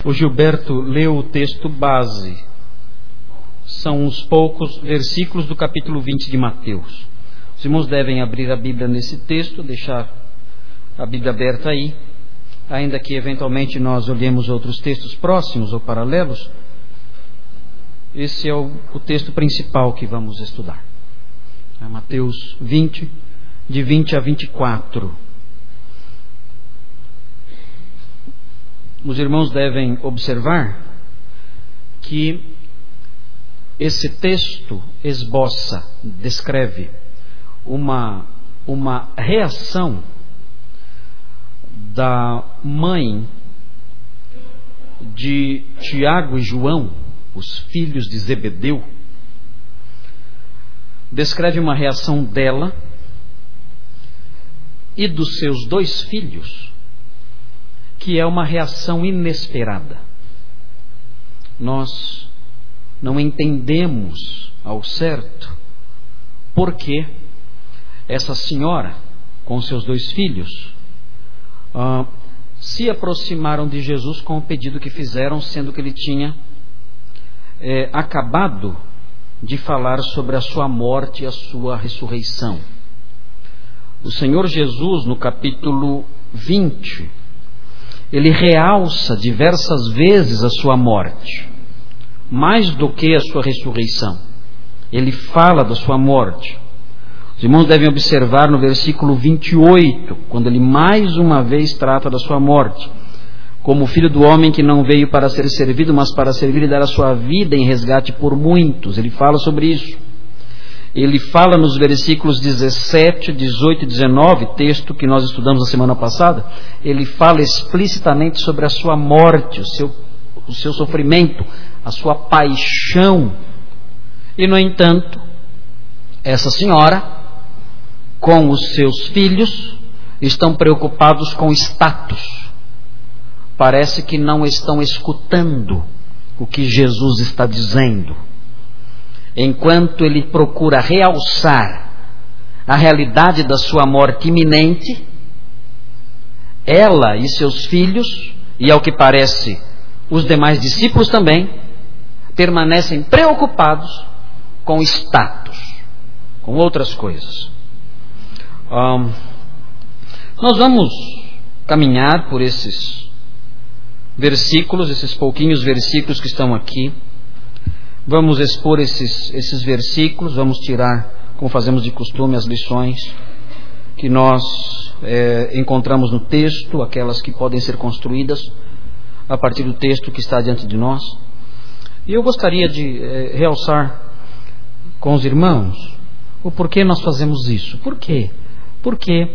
O Gilberto leu o texto base. São uns poucos versículos do capítulo 20 de Mateus. Os irmãos devem abrir a Bíblia nesse texto, deixar a Bíblia aberta aí, ainda que eventualmente nós olhemos outros textos próximos ou paralelos. Esse é o texto principal que vamos estudar. É Mateus 20, de 20 a 24. Os irmãos devem observar que esse texto esboça, descreve uma reação da mãe de Tiago e João, os filhos de Zebedeu. Descreve uma reação dela e dos seus dois filhos, que é uma reação inesperada. Nós não entendemos ao certo por que essa senhora, com seus dois filhos, se aproximaram de Jesus com o pedido que fizeram, sendo que ele tinha acabado de falar sobre a sua morte e a sua ressurreição. O Senhor Jesus, no capítulo 20, ele realça diversas vezes a sua morte, mais do que a sua ressurreição. Ele fala da sua morte. Os irmãos devem observar no versículo 28, quando ele mais uma vez trata da sua morte, como o Filho do Homem que não veio para ser servido, mas para servir e dar a sua vida em resgate por muitos. Ele fala sobre isso. Ele fala nos versículos 17, 18 e 19, texto que nós estudamos na semana passada, ele fala explicitamente sobre a sua morte, o seu sofrimento, a sua paixão. E, no entanto, essa senhora, com os seus filhos, estão preocupados com status. Parece que não estão escutando o que Jesus está dizendo. Enquanto ele procura realçar a realidade da sua morte iminente, ela e seus filhos, e ao que parece os demais discípulos também, permanecem preocupados com status, com outras coisas. Nós vamos caminhar por esses versículos, esses pouquinhos versículos que estão aqui. Vamos expor esses versículos, vamos tirar, como fazemos de costume, as lições que nós encontramos no texto, aquelas que podem ser construídas a partir do texto que está diante de nós. E eu gostaria de realçar com os irmãos o porquê nós fazemos isso. Por quê? Porque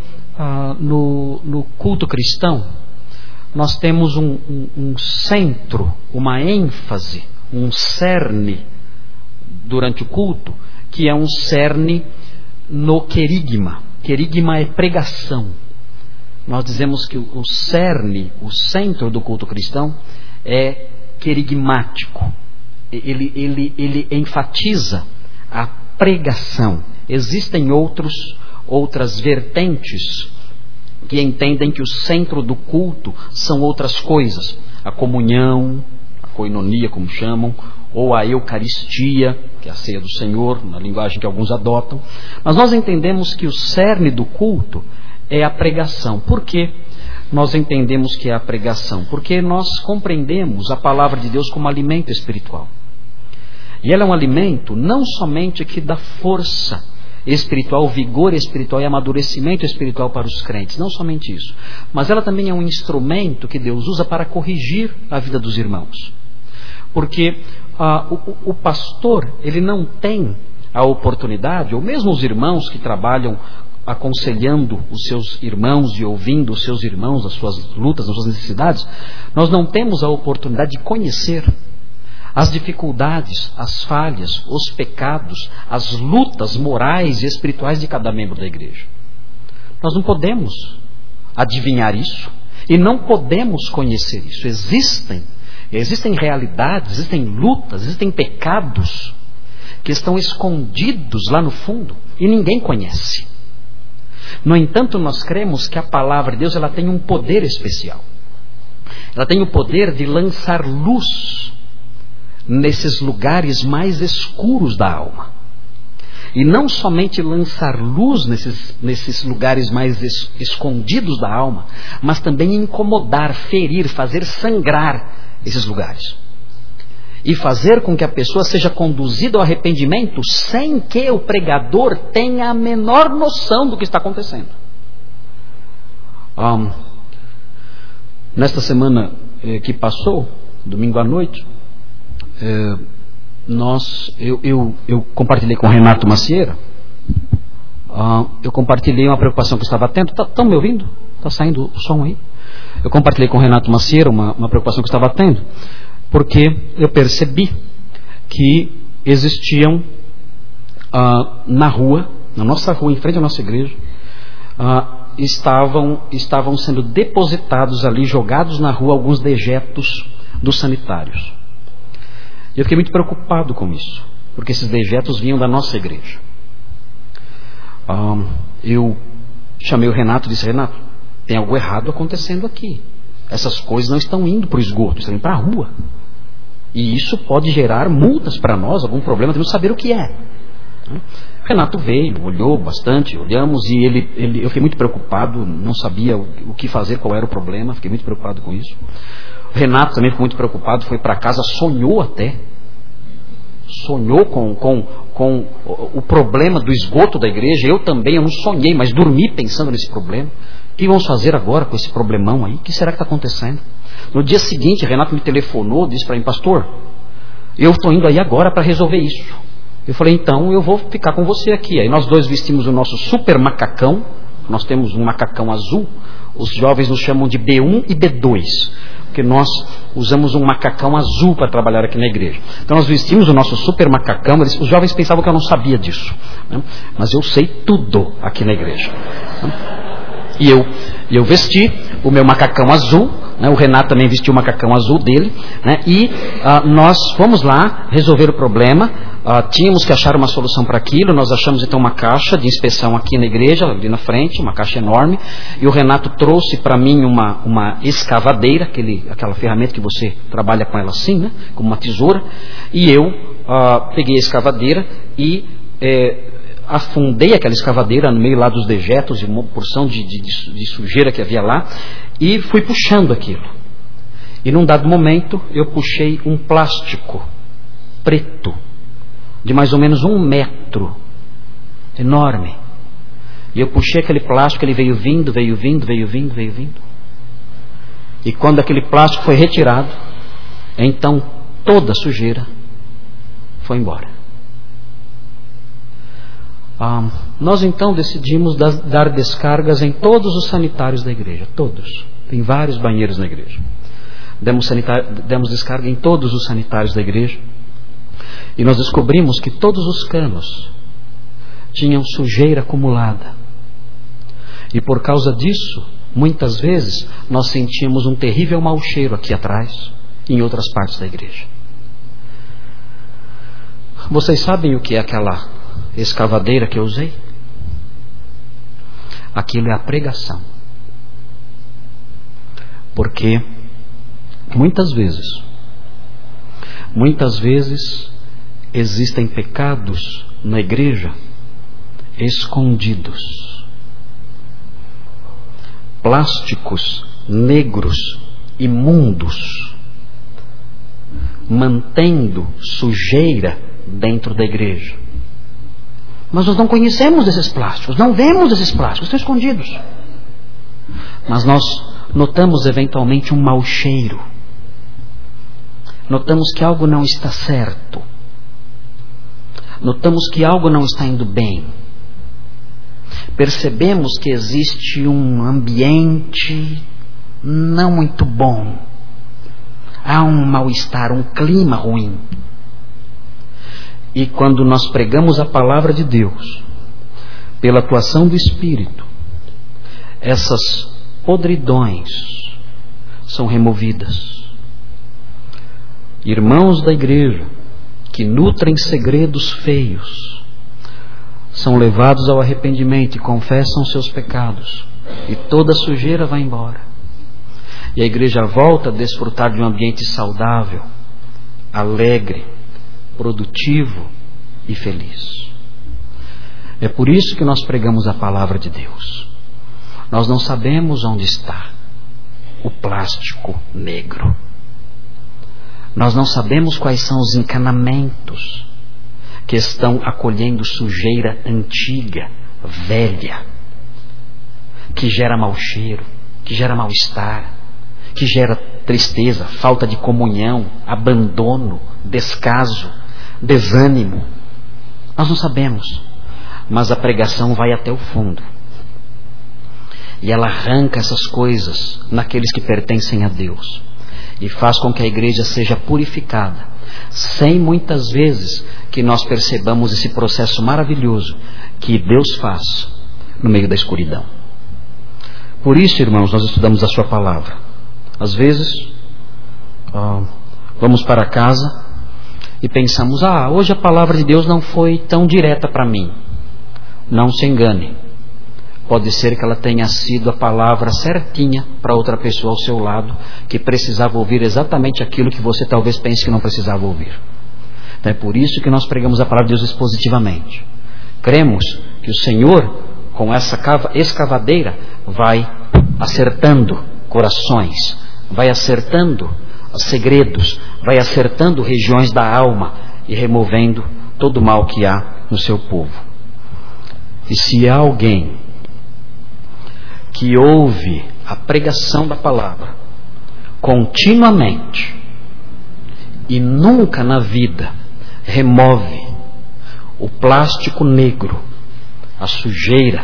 no culto cristão nós temos um centro, uma ênfase, um cerne durante o culto, que é um cerne no querigma. Querigma é pregação. Nós dizemos que o cerne, o centro do culto cristão é querigmático. Ele enfatiza a pregação. Existem outras vertentes que entendem que o centro do culto são outras coisas. A comunhão, a koinonia, como chamam, ou a Eucaristia, que é a ceia do Senhor, na linguagem que alguns adotam. Mas nós entendemos que o cerne do culto é a pregação. Por que nós entendemos que é a pregação? Porque nós compreendemos a palavra de Deus como alimento espiritual. E ela é um alimento não somente que dá força espiritual, vigor espiritual e amadurecimento espiritual para os crentes, não somente isso, mas ela também é um instrumento que Deus usa para corrigir a vida dos irmãos. Porque o pastor, ele não tem a oportunidade, ou mesmo os irmãos que trabalham aconselhando os seus irmãos e ouvindo os seus irmãos, as suas lutas, as suas necessidades, nós não temos a oportunidade de conhecer as dificuldades, as falhas, os pecados, as lutas morais e espirituais de cada membro da igreja. Nós não podemos adivinhar isso e não podemos conhecer isso. Existem realidades, existem lutas, existem pecados que estão escondidos lá no fundo e ninguém conhece. No entanto, nós cremos que a palavra de Deus ela tem um poder especial. Ela tem o poder de lançar luz nesses lugares mais escuros da alma. E não somente lançar luz nesses lugares mais escondidos da alma, mas também incomodar, ferir, fazer sangrar esses lugares. E fazer com que a pessoa seja conduzida ao arrependimento sem que o pregador tenha a menor noção do que está acontecendo. Nesta semana que passou, domingo à noite, eu compartilhei com o Renato Macieira, eu compartilhei uma preocupação que eu estava tendo. Estão me ouvindo? Está saindo o som aí? Eu compartilhei com o Renato Macieira uma preocupação que eu estava tendo, porque eu percebi que existiam na rua, na nossa rua, em frente à nossa igreja, estavam sendo depositados ali, jogados na rua, alguns dejetos dos sanitários. E eu fiquei muito preocupado com isso, porque esses dejetos vinham da nossa igreja. Eu chamei o Renato e disse: Renato, tem algo errado acontecendo aqui. Essas coisas não estão indo para o esgoto, estão indo para a rua. E isso pode gerar multas para nós, algum problema, temos que saber o que é. O Renato veio, olhou bastante, olhamos, e eu fiquei muito preocupado, não sabia o que fazer, qual era o problema, fiquei muito preocupado com isso. O Renato também ficou muito preocupado, foi para casa, sonhou com o problema do esgoto da igreja. Eu também, eu não sonhei, mas dormi pensando nesse problema. O que vamos fazer agora com esse problemão aí? O que será que está acontecendo? No dia seguinte, Renato me telefonou, disse para mim: pastor, eu estou indo aí agora para resolver isso. Eu falei: então eu vou ficar com você aqui. Aí nós dois vestimos o nosso super macacão. Nós temos um macacão azul. Os jovens nos chamam de B1 e B2, porque nós usamos um macacão azul para trabalhar aqui na igreja. Então nós vestimos o nosso super macacão. Os jovens pensavam que eu não sabia disso, né? Mas eu sei tudo aqui na igreja, né? E eu vesti o meu macacão azul, né? O Renato também vestiu o macacão azul dele, né? E nós fomos lá resolver o problema. Tínhamos que achar uma solução para aquilo. Nós achamos então uma caixa de inspeção aqui na igreja, ali na frente, uma caixa enorme. E o Renato trouxe para mim uma escavadeira, aquela ferramenta que você trabalha com ela assim, né? Como uma tesoura. E eu peguei a escavadeira e afundei aquela escavadeira no meio lá dos dejetos e uma porção de sujeira que havia lá, e fui puxando aquilo. E num dado momento eu puxei um plástico preto de mais ou menos 1 metro, enorme. E eu puxei aquele plástico, ele veio vindo. E quando aquele plástico foi retirado, então toda a sujeira foi embora. Nós então decidimos dar descargas em todos os sanitários da igreja, todos. Tem vários banheiros na igreja. Demos descarga em todos os sanitários da igreja. E nós descobrimos que todos os canos tinham sujeira acumulada. E por causa disso, muitas vezes, nós sentíamos um terrível mau cheiro aqui atrás e em outras partes da igreja. Vocês sabem o que é aquela escavadeira que eu usei? Aquilo é a pregação. Porque muitas vezes existem pecados na igreja escondidos, plásticos negros, imundos, mantendo sujeira dentro da igreja. Mas nós não conhecemos esses plásticos, não vemos esses plásticos, estão escondidos. Mas nós notamos eventualmente um mau cheiro. Notamos que algo não está certo. Notamos que algo não está indo bem. Percebemos que existe um ambiente não muito bom. Há um mal-estar, um clima ruim. E quando nós pregamos a palavra de Deus, pela atuação do Espírito, essas podridões são removidas. Irmãos da igreja que nutrem segredos feios são levados ao arrependimento e confessam seus pecados, e toda a sujeira vai embora. E a igreja volta a desfrutar de um ambiente saudável, alegre, produtivo e feliz. É por isso que nós pregamos a palavra de Deus. Nós não sabemos onde está o plástico negro. Nós não sabemos quais são os encanamentos que estão acolhendo sujeira antiga, velha, que gera mau cheiro, que gera mal-estar, que gera tristeza, falta de comunhão, abandono, descaso, desânimo. Nós não sabemos, mas a pregação vai até o fundo. E ela arranca essas coisas naqueles que pertencem a Deus e faz com que a igreja seja purificada, sem muitas vezes que nós percebamos esse processo maravilhoso que Deus faz no meio da escuridão. Por isso, irmãos, nós estudamos a sua palavra. Às vezes vamos para casa e pensamos: hoje a palavra de Deus não foi tão direta para mim. Não se engane, pode ser que ela tenha sido a palavra certinha para outra pessoa ao seu lado, que precisava ouvir exatamente aquilo que você talvez pense que não precisava ouvir. Então é por isso que nós pregamos a palavra de Deus expositivamente. Cremos que o Senhor, com essa escavadeira, vai acertando corações, vai acertando segredos, vai acertando regiões da alma e removendo todo o mal que há no seu povo. E se há alguém que ouve a pregação da palavra continuamente e nunca na vida remove o plástico negro, a sujeira,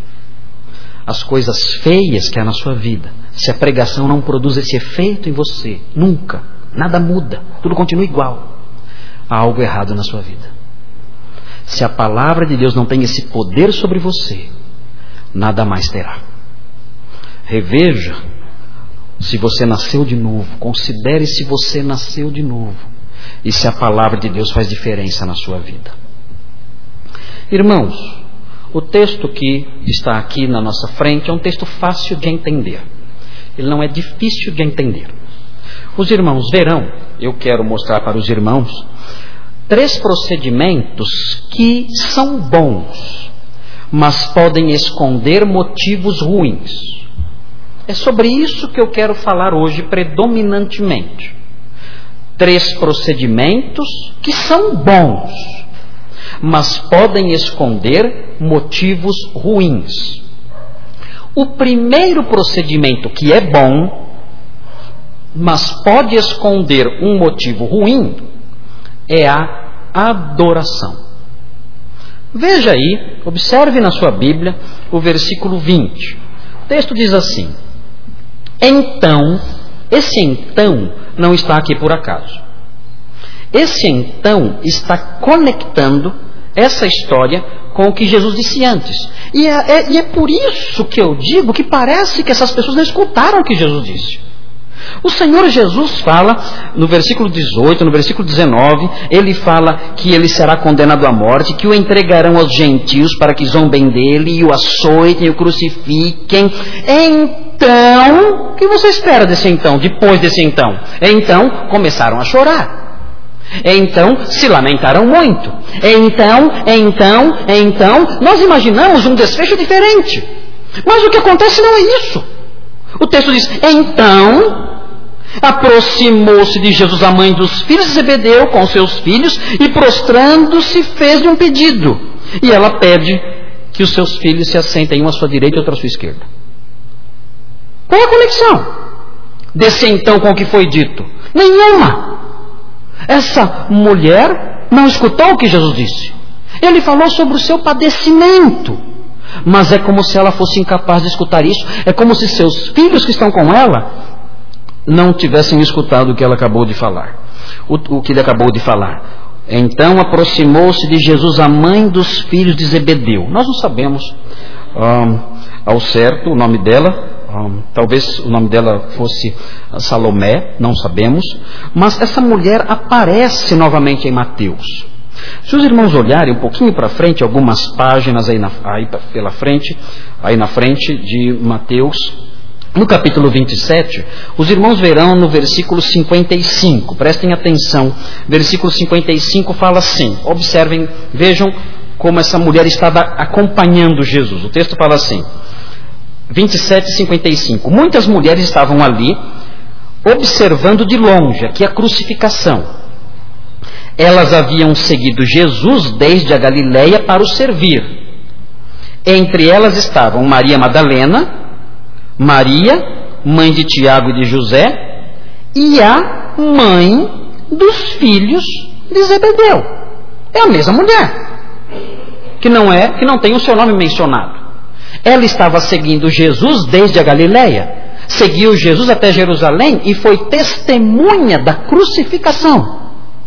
as coisas feias que há na sua vida, se a pregação não produz esse efeito em você, nunca, nada muda, tudo continua igual, há algo errado na sua vida. Se a palavra de Deus não tem esse poder sobre você, nada mais terá. Reveja se você nasceu de novo, considere se você nasceu de novo e se a palavra de Deus faz diferença na sua vida. Irmãos, o texto que está aqui na nossa frente é um texto fácil de entender. Ele não é difícil de entender. Os irmãos verão, eu quero mostrar para os irmãos 3 procedimentos que são bons, mas podem esconder motivos ruins. É sobre isso que eu quero falar hoje predominantemente. 3 procedimentos que são bons, mas podem esconder motivos ruins. O primeiro procedimento que é bom, mas pode esconder um motivo ruim, é a adoração. Veja aí, observe na sua Bíblia o versículo 20. O texto diz assim: então, esse então não está aqui por acaso. Esse então está conectando essa história com o que Jesus disse antes. E é por isso que eu digo que parece que essas pessoas não escutaram o que Jesus disse. O Senhor Jesus fala, no versículo 18, no versículo 19, ele fala que ele será condenado à morte, que o entregarão aos gentios para que zombem dele, e o açoitem, e o crucifiquem. Então, o que você espera desse então, depois desse então? Então, começaram a chorar. Então, se lamentaram muito. Então, nós imaginamos um desfecho diferente. Mas o que acontece não é isso. O texto diz: então aproximou-se de Jesus a mãe dos filhos de Zebedeu com seus filhos e, prostrando-se, fez-lhe um pedido. E ela pede que os seus filhos se assentem, um à sua direita e outro à sua esquerda. Qual é a conexão desse então com o que foi dito? Nenhuma. Essa mulher não escutou o que Jesus disse. Ele falou sobre o seu padecimento, mas é como se ela fosse incapaz de escutar isso. É como se seus filhos que estão com ela não tivessem escutado o que ela acabou de falar. O que ele acabou de falar. Então aproximou-se de Jesus a mãe dos filhos de Zebedeu. Nós não sabemos ao certo o nome dela. Talvez o nome dela fosse Salomé, não sabemos. Mas essa mulher aparece novamente em Mateus. Se os irmãos olharem um pouquinho para frente, algumas páginas aí na frente de Mateus, No capítulo 27, os irmãos verão no versículo 55, prestem atenção, versículo 55 fala assim, observem, vejam como essa mulher estava acompanhando Jesus. O texto fala assim, 27:55, muitas mulheres estavam ali, observando de longe, aqui a crucificação. Elas haviam seguido Jesus desde a Galileia para o servir. Entre elas estavam Maria Madalena, Maria, mãe de Tiago e de José, e a mãe dos filhos de Zebedeu. É a mesma mulher, que não tem o seu nome mencionado. Ela estava seguindo Jesus desde a Galileia, seguiu Jesus até Jerusalém e foi testemunha da crucificação.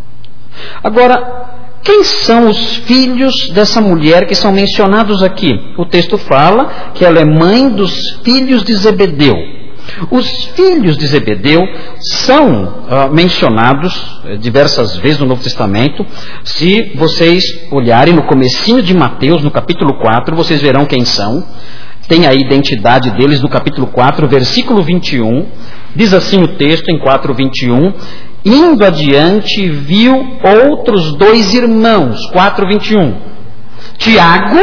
Agora, quem são os filhos dessa mulher que são mencionados aqui? O texto fala que ela é mãe dos filhos de Zebedeu. Os filhos de Zebedeu são mencionados diversas vezes no Novo Testamento. Se vocês olharem no comecinho de Mateus, no capítulo 4, vocês verão quem são. Tem a identidade deles no capítulo 4, versículo 21. Diz assim o texto em 4:21. Indo adiante, viu outros 2 irmãos, 4:21. Tiago,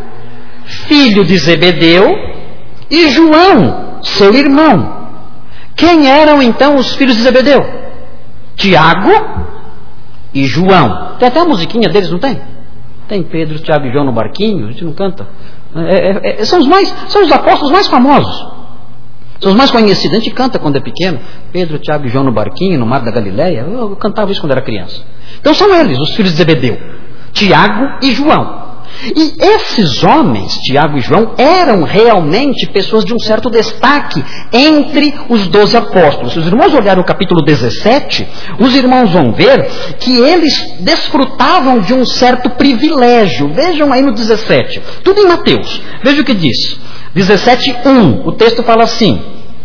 filho de Zebedeu, e João, seu irmão. Quem eram então os filhos de Zebedeu? Tiago e João. Tem até a musiquinha deles, não tem? Tem Pedro, Tiago e João no barquinho, a gente não canta. São os apóstolos mais famosos. São os mais conhecidos. A gente canta quando é pequeno. Pedro, Tiago e João no barquinho, no mar da Galileia. Eu cantava isso quando era criança. Então são eles, os filhos de Zebedeu. Tiago e João. E esses homens, Tiago e João, eram realmente pessoas de um certo destaque entre os 12 apóstolos. Se os irmãos olharem o capítulo 17, os irmãos vão ver que eles desfrutavam de um certo privilégio. Vejam aí no 17, tudo em Mateus. Veja o que diz. 17:1, o texto fala assim: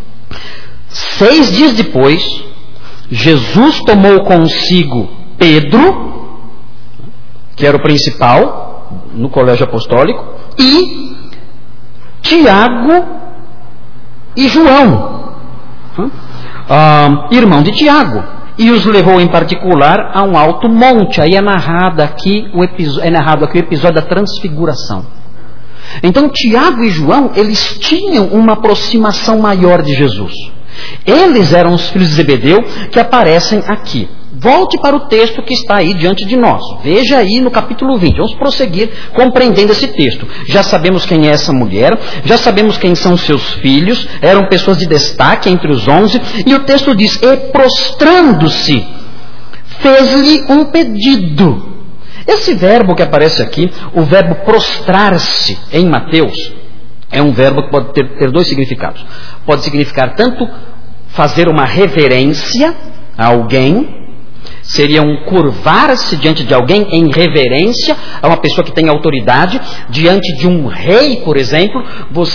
6 dias depois, Jesus tomou consigo Pedro, que era o principal no colégio apostólico, e Tiago e João, irmão de Tiago, e os levou em particular a um alto monte. Aí é narrado aqui o episódio da transfiguração. Então Tiago e João, eles tinham uma aproximação maior de Jesus. Eles eram os filhos de Zebedeu que aparecem aqui. Volte para o texto que está aí diante de nós. Veja aí no capítulo 20. Vamos prosseguir compreendendo esse texto. Já sabemos quem é essa mulher, já sabemos quem são seus filhos, eram pessoas de destaque entre os 11, e o texto diz, e prostrando-se, fez-lhe um pedido. Esse verbo que aparece aqui, o verbo prostrar-se em Mateus, é um verbo que pode ter 2 significados. Pode significar tanto fazer uma reverência a alguém, seria um curvar-se diante de alguém em reverência a uma pessoa que tem autoridade. Diante de um rei, por exemplo,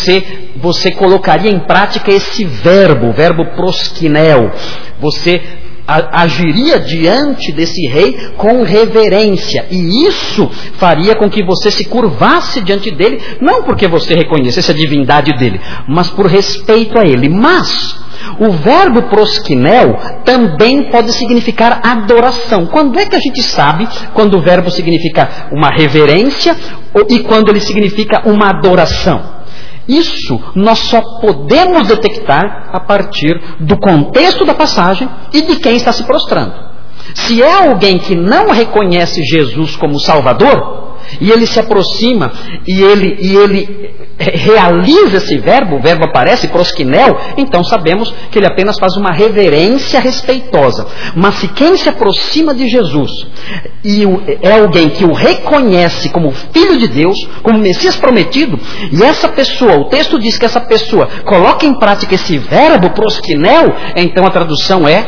você colocaria em prática esse verbo, o verbo proskineo. Você agiria diante desse rei com reverência, e isso faria com que você se curvasse diante dele, não porque você reconhecesse a divindade dele, mas por respeito a ele. Mas o verbo proskineo também pode significar adoração. Quando é que a gente sabe quando o verbo significa uma reverência e quando ele significa uma adoração? Isso nós só podemos detectar a partir do contexto da passagem e de quem está se prostrando. Se é alguém que não reconhece Jesus como Salvador, e ele se aproxima e ele realiza esse verbo, o verbo aparece, proskineo, então sabemos que ele apenas faz uma reverência respeitosa. Mas se quem se aproxima de Jesus e é alguém que o reconhece como Filho de Deus, como Messias prometido, e essa pessoa, o texto diz que essa pessoa coloca em prática esse verbo proskineo, então a tradução é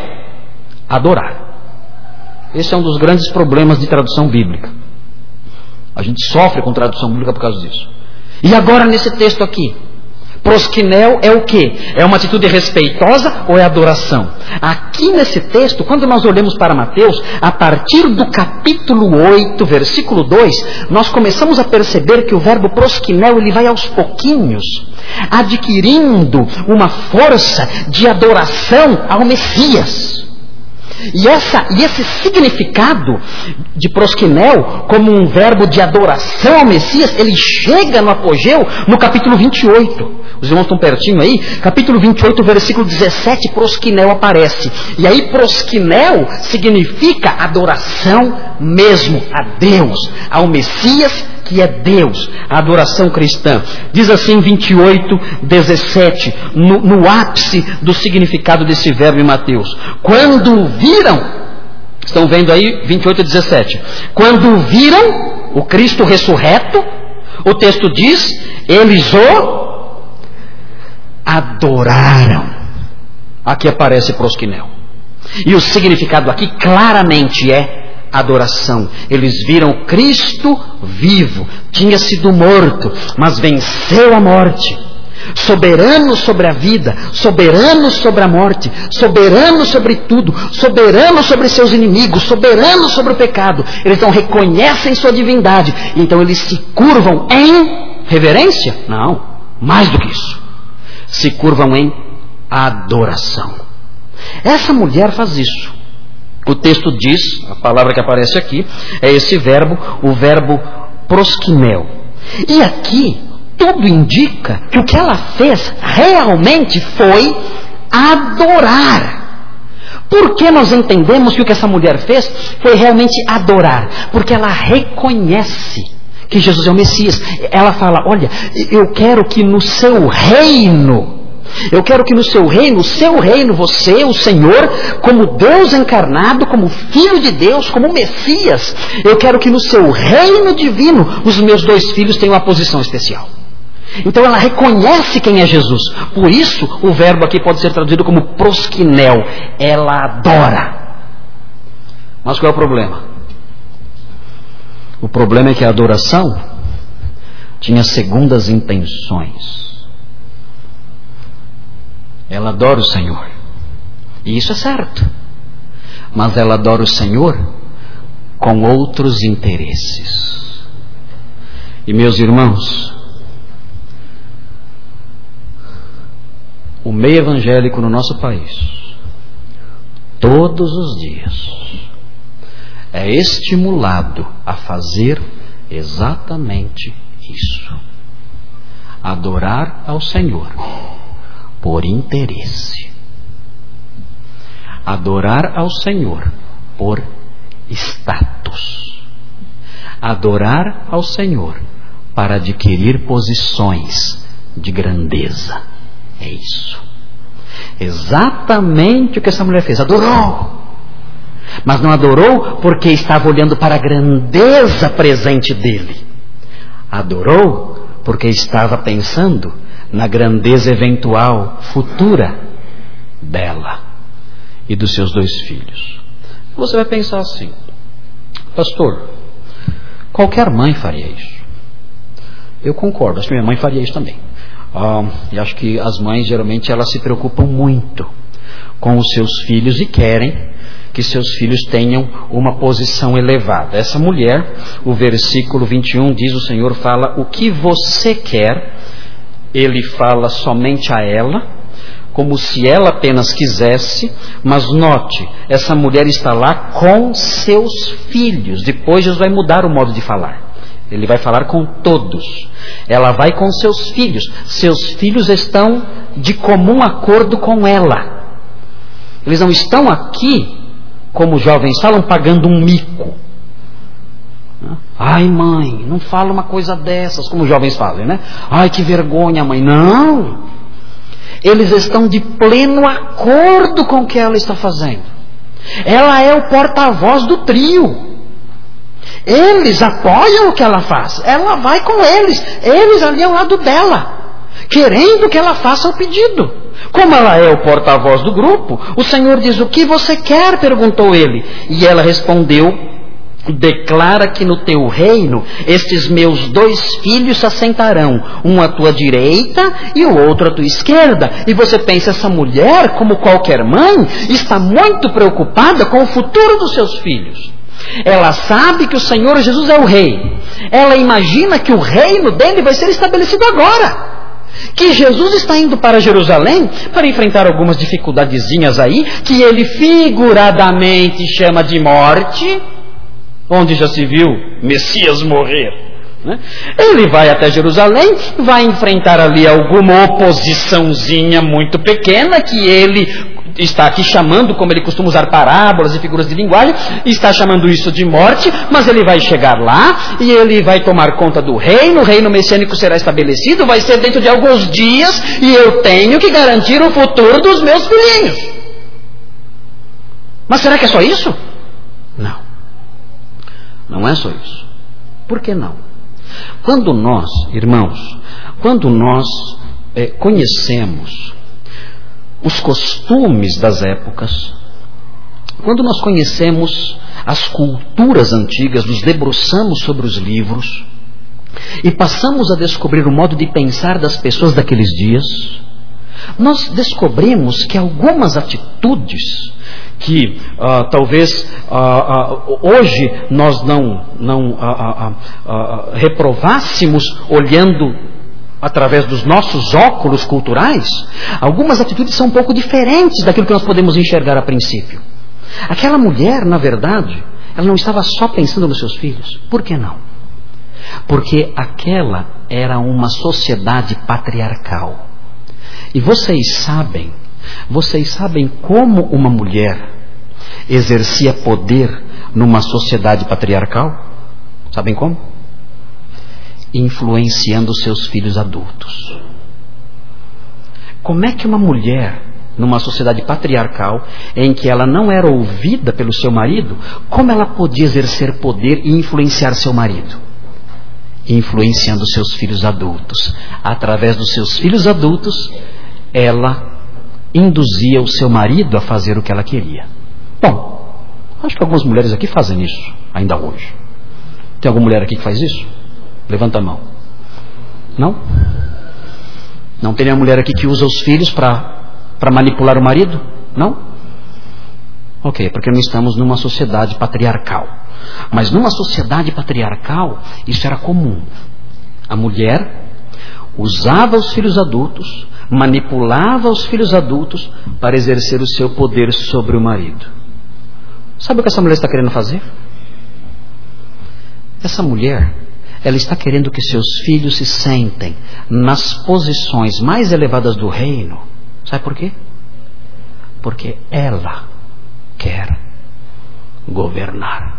adorar. Esse é um dos grandes problemas de tradução bíblica. A gente sofre com tradução bíblica por causa disso. E agora nesse texto aqui, Prosquinel é o quê? É uma atitude respeitosa ou é adoração? Aqui nesse texto, quando nós olhamos para Mateus, a partir do capítulo 8, versículo 2, nós começamos a perceber que o verbo prosquinel, ele vai aos pouquinhos, adquirindo uma força de adoração ao Messias. E esse significado de prosquinel, como um verbo de adoração ao Messias, ele chega no apogeu no capítulo 28. Os irmãos estão pertinho aí? Capítulo 28, versículo 17, prosquinel aparece. E aí prosquinel significa adoração mesmo a Deus, ao Messias que é Deus, a adoração cristã. Diz assim 28, 17, no ápice do significado desse verbo em Mateus. Quando viram, estão vendo aí 28, 17. Quando viram o Cristo ressurreto, o texto diz, eles o adoraram. Aqui aparece prosquinel. E o significado aqui claramente é adoração. Eles viram Cristo vivo, tinha sido morto, mas venceu a morte. Soberano sobre a vida, soberano sobre a morte, soberano sobre tudo, soberano sobre seus inimigos, soberano sobre o pecado. Eles não reconhecem sua divindade, então eles se curvam em reverência? Não, mais do que isso. Se curvam em adoração. Essa mulher faz isso. O texto diz, a palavra que aparece aqui, é esse verbo, o verbo prosquinel. E aqui, tudo indica que o que ela fez realmente foi adorar. Por que nós entendemos que o que essa mulher fez foi realmente adorar? Porque ela reconhece que Jesus é o Messias. Ela fala, olha, eu quero que no seu reino, o seu reino, você, o Senhor, como Deus encarnado, como Filho de Deus, como Messias, eu quero que no seu reino divino, os meus 2 filhos tenham uma posição especial. Então ela reconhece quem é Jesus. Por isso, o verbo aqui pode ser traduzido como prosquinel. Ela adora. Mas qual é o problema? O problema é que a adoração tinha segundas intenções. Ela adora o Senhor. E isso é certo. Mas ela adora o Senhor com outros interesses. E meus irmãos, o meio evangélico no nosso país, todos os dias, é estimulado a fazer exatamente isso. Adorar ao Senhor por interesse. Adorar ao Senhor por status. Adorar ao Senhor para adquirir posições de grandeza. É isso. Exatamente o que essa mulher fez. Adorou. Mas não adorou porque estava olhando para a grandeza presente dele. Adorou porque estava pensando na grandeza eventual futura dela e dos seus 2 filhos. Você vai pensar assim, pastor, qualquer mãe faria isso. Eu concordo, acho que minha mãe faria isso também. E acho que as mães geralmente elas se preocupam muito com os seus filhos e querem que seus filhos tenham uma posição elevada. Essa mulher, o versículo 21 diz, o Senhor fala, o que você quer. Ele fala somente a ela, como se ela apenas quisesse, mas note, essa mulher está lá com seus filhos. Depois Jesus vai mudar o modo de falar. Ele vai falar com todos. Ela vai com seus filhos. Seus filhos estão de comum acordo com ela. Eles não estão aqui, como os jovens falam, pagando um mico. Ai mãe, não fala uma coisa dessas, como os jovens falam, né? Ai que vergonha mãe, não. Eles estão de pleno acordo com o que ela está fazendo. Ela é o porta-voz do trio. Eles apoiam o que ela faz. Ela vai com eles. Eles ali ao lado dela, querendo que ela faça o pedido. Como ela é o porta-voz do grupo, o Senhor diz, o que você quer? Perguntou ele. E ela respondeu, declara que no teu reino estes meus 2 filhos se assentarão, um à tua direita e o outro à tua esquerda. E você pensa, essa mulher, como qualquer mãe, está muito preocupada com o futuro dos seus filhos. Ela sabe que o Senhor Jesus é o rei. Ela imagina que o reino dele vai ser estabelecido agora. Que Jesus está indo para Jerusalém para enfrentar algumas dificuldadezinhas aí, que ele figuradamente chama de morte. Onde já se viu Messias morrer, né? Ele vai até Jerusalém, vai enfrentar ali alguma oposiçãozinha muito pequena, que ele está aqui chamando, como ele costuma usar parábolas e figuras de linguagem, está chamando isso de morte, mas ele vai chegar lá e ele vai tomar conta do reino, o reino messiânico será estabelecido, vai ser dentro de alguns dias, e eu tenho que garantir o futuro dos meus filhinhos. Mas será que é só isso? Não. Não é só isso. Por que não? Quando nós, irmãos, conhecemos os costumes das épocas, quando nós conhecemos as culturas antigas, nos debruçamos sobre os livros e passamos a descobrir o modo de pensar das pessoas daqueles dias, nós descobrimos que algumas atitudes que talvez hoje nós não reprovássemos olhando através dos nossos óculos culturais, algumas atitudes são um pouco diferentes daquilo que nós podemos enxergar a princípio. Aquela mulher, na verdade, ela não estava só pensando nos seus filhos. Por que não? Porque aquela era uma sociedade patriarcal. E vocês sabem como uma mulher exercia poder numa sociedade patriarcal? Sabem como? Influenciando seus filhos adultos. Como é que uma mulher, numa sociedade patriarcal, em que ela não era ouvida pelo seu marido, como ela podia exercer poder e influenciar seu marido? Influenciando seus filhos adultos. Através dos seus filhos adultos, ela induzia o seu marido a fazer o que ela queria. Bom, acho que algumas mulheres aqui fazem isso, ainda hoje. Tem alguma mulher aqui que faz isso? Levanta a mão. Não? Não tem nenhuma mulher aqui que usa os filhos para manipular o marido? Não? Ok, porque não estamos numa sociedade patriarcal. Mas numa sociedade patriarcal, isso era comum. A mulher usava os filhos adultos, manipulava os filhos adultos para exercer o seu poder sobre o marido. Sabe o que essa mulher está querendo fazer? Essa mulher, ela está querendo que seus filhos se sentem nas posições mais elevadas do reino. Sabe por quê? Porque ela quer governar.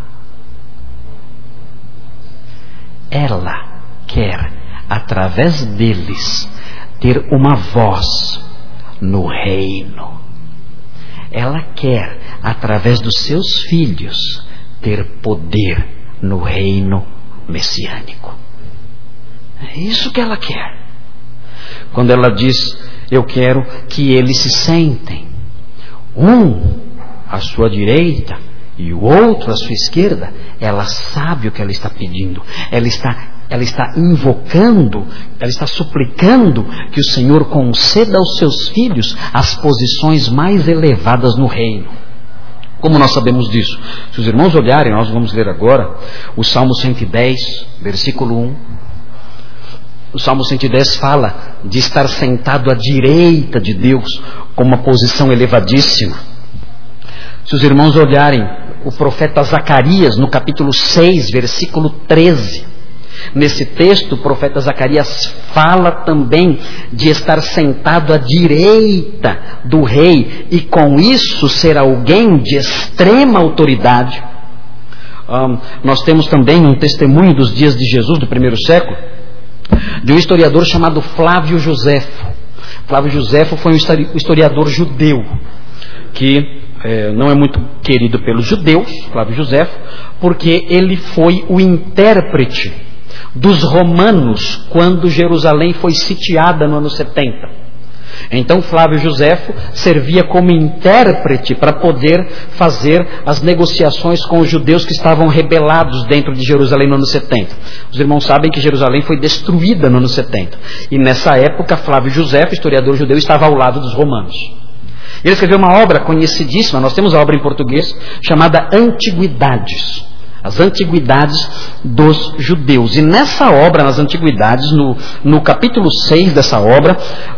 Ela quer, através deles, ter uma voz no reino. Ela quer, através dos seus filhos, ter poder no reino messiânico. É isso que ela quer. Quando ela diz, eu quero que eles se sentem, um à sua direita e o outro à sua esquerda, ela sabe o que ela está pedindo. Ela está invocando, ela está suplicando que o Senhor conceda aos seus filhos as posições mais elevadas no reino. Como nós sabemos disso? Se os irmãos olharem, nós vamos ler agora o Salmo 110, versículo 1. O Salmo 110 fala de estar sentado à direita de Deus, com uma posição elevadíssima. Se os irmãos olharem o profeta Zacarias, no capítulo 6, versículo 13, nesse texto o profeta Zacarias fala também de estar sentado à direita do rei, e com isso ser alguém de extrema autoridade. Nós temos também um testemunho dos dias de Jesus, do primeiro século, de um historiador chamado Flávio Josefo. Flávio Josefo foi um historiador judeu que não é muito querido pelos judeus, Flávio Josefo, porque ele foi o intérprete dos romanos quando Jerusalém foi sitiada no ano 70. Então Flávio Josefo servia como intérprete para poder fazer as negociações com os judeus que estavam rebelados dentro de Jerusalém no ano 70. Os irmãos sabem que Jerusalém foi destruída no ano 70. E nessa época Flávio Josefo, historiador judeu, estava ao lado dos romanos. Ele escreveu uma obra conhecidíssima, nós temos a obra em português, chamada Antiguidades. As Antiguidades dos Judeus. E nessa obra, nas Antiguidades, no capítulo 6 dessa obra,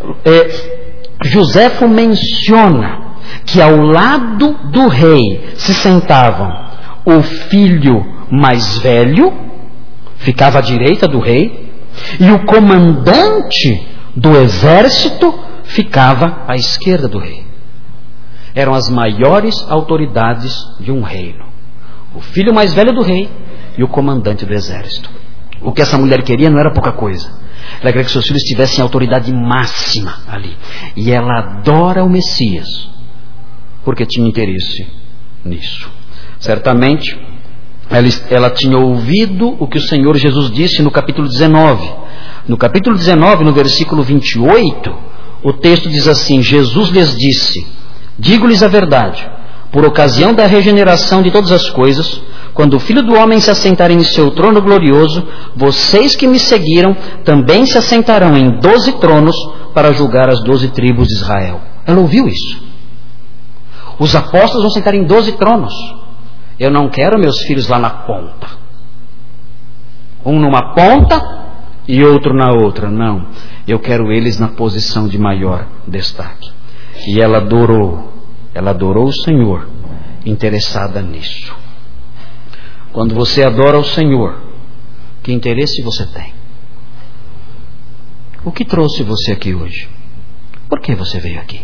Josefo menciona que ao lado do rei se sentavam o filho mais velho, ficava à direita do rei, e o comandante do exército ficava à esquerda do rei. Eram as maiores autoridades de um reino. O filho mais velho do rei e o comandante do exército. O que essa mulher queria não era pouca coisa. Ela queria que seus filhos tivessem autoridade máxima ali. E ela adora o Messias, porque tinha interesse nisso. Certamente, ela tinha ouvido o que o Senhor Jesus disse no capítulo 19. No capítulo 19, no versículo 28, o texto diz assim: Jesus lhes disse: digo-lhes a verdade, por ocasião da regeneração de todas as coisas, quando o Filho do Homem se assentar em seu trono glorioso, vocês que me seguiram também se assentarão em 12 tronos para julgar as 12 tribos de Israel. Ela ouviu isso. Os apóstolos vão sentar em 12 tronos. Eu não quero meus filhos lá na ponta. Um numa ponta e outro na outra. Não. Eu quero eles na posição de maior destaque. E ela adorou o Senhor, interessada nisso. Quando você adora o Senhor, que interesse você tem? O que trouxe você aqui hoje? Por que você veio aqui?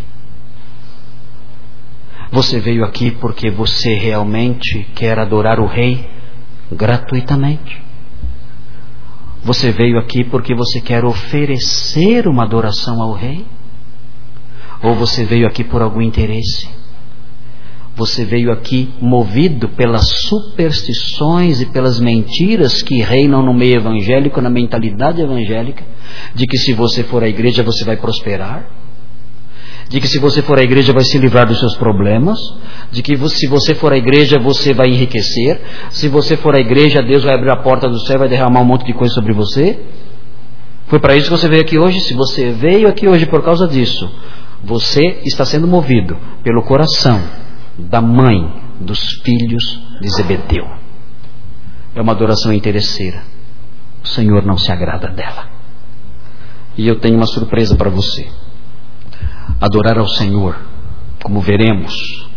Você veio aqui porque você realmente quer adorar o Rei gratuitamente? Você veio aqui porque você quer oferecer uma adoração ao Rei? Ou você veio aqui por algum interesse? Você veio aqui movido pelas superstições e pelas mentiras que reinam no meio evangélico, na mentalidade evangélica, de que se você for à igreja você vai prosperar, de que se você for à igreja vai se livrar dos seus problemas, de que se você for à igreja você vai enriquecer, se você for à igreja Deus vai abrir a porta do céu e vai derramar um monte de coisa sobre você. Foi para isso que você veio aqui hoje? Se você veio aqui hoje por causa disso, você está sendo movido pelo coração da mãe dos filhos de Zebedeu. É uma adoração interesseira. O Senhor não se agrada dela. E eu tenho uma surpresa para você. Adorar ao Senhor, como veremos,